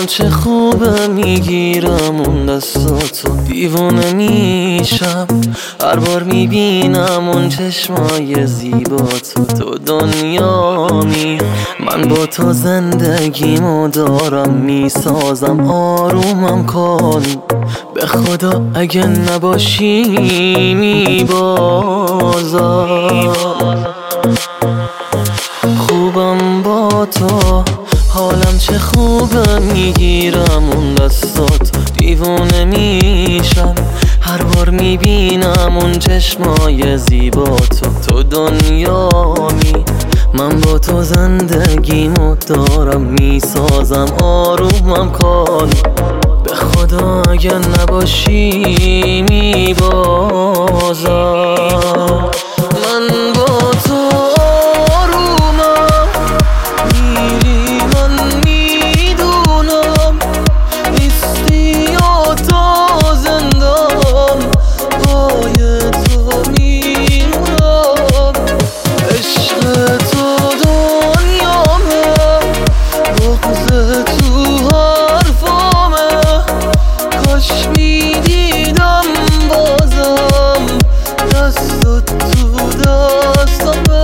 چه خوبه میگیرم اون دستاتو، دیوونه میشم هر بار میبینم اون چشمای زیباتو. تو دنیامی، من با تو زندگیمو دارم میسازم. آرومم کن به خدا اگه نباشی میبازم. خوبم با تو، حالم چه خوبه میگیرم اون دستات، دیوونه میشم هر بار میبینم اون چشمای زیباتو. تو دنیامی، من با تو زندگیمو دارم میسازم. آرومم کن به خدا اگه نباشی میبازم. من با تو آرومم، میری من میدونم، نیستی یا تا زندم پای تو میمونم. عشق تو دنیامه، بغض تو حرفامه، کاش میدیدم بازم دستت تو دستامه.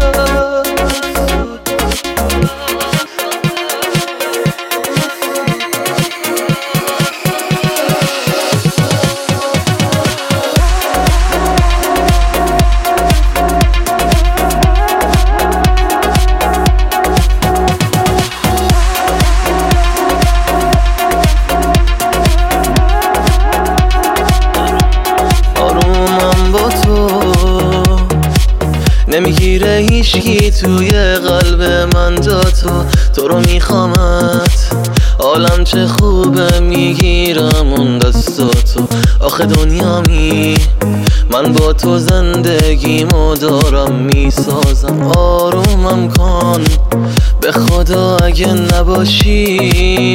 نمیگیره هیچکی توی قلب من جا تو رو میخوامت. حالم چه خوبه میگیرم اون دستاتو. آخه دنیامی، من با تو زندگیمو دارم میسازم. آرومم کن به خدا اگه نباشی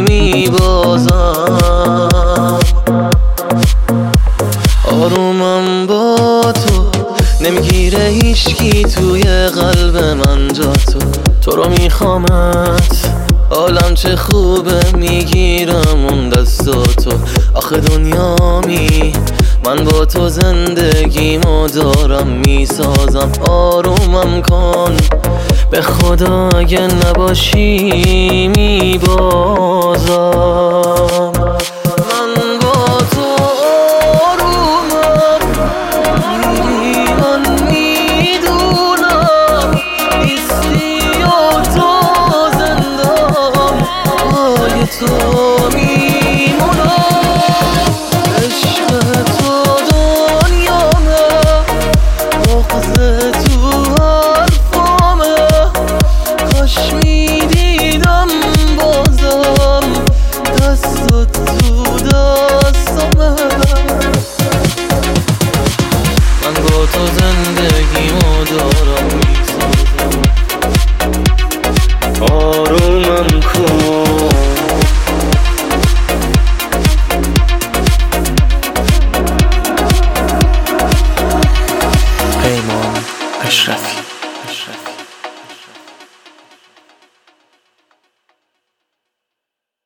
میبازم. آرومم با تو، نمیگیره هیچکی توی قلب من جا تو رو میخوامت. حالم چه خوبه میگیرم اون دستاتو. آخه دنیامی، من با تو زندگیمو دارم میسازم. آرومم کن به خدا اگه نباشی میبازم.